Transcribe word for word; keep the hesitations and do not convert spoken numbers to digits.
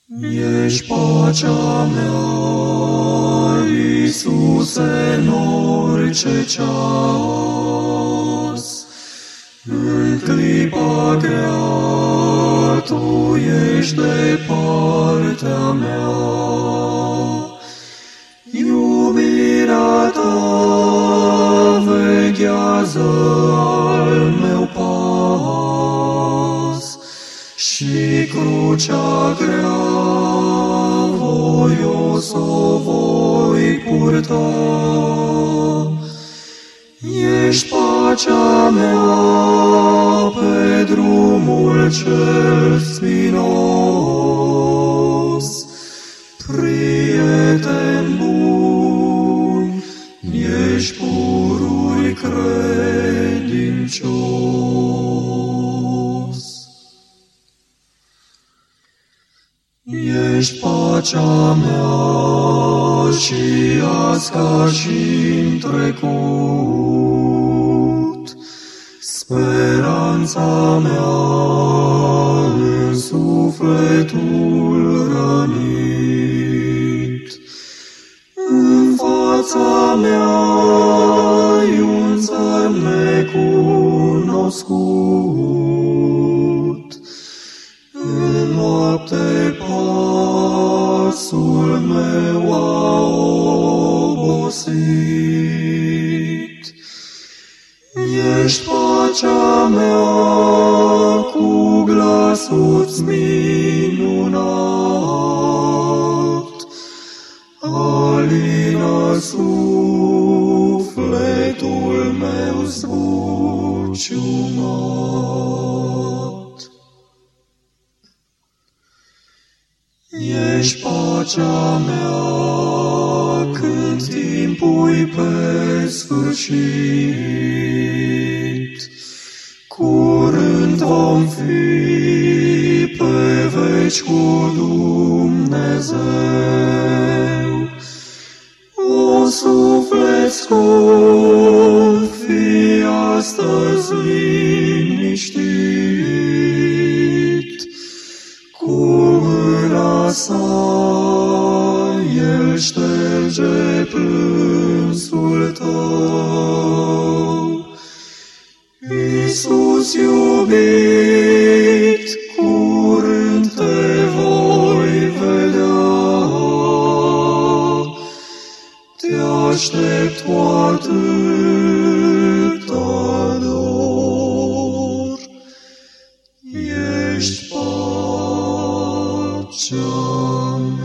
Ești pacea mea, Iisuse, în orice ceas. În clipa grea, Tu ești de partea mea. Iubirea Ta veghează al meu pas și crucea grea voios o voi purta. Ești pacea mea pe drumul cel spinos, prieten bun, ești purui credincios. Ești pacea mea și azi ca și-n trecut, speranța mea în sufletul rănit. În fața mea-i un țăr necunoscut, în noapte pasul meu a obosit. Ești pacea mea cu glasul-ți minunat, alină sufletul meu zbuciumat. Ești pacea mea când timpul-i pe sfârșit. Curând vom fi pe veci cu Dumnezeu. O suflet scump, fii astăzi liniștit. Cu mâna sa El șterge plânsul tău. Iisus iubit, curând te voi vedea. Te aștept cu atâta dor. Ești pacea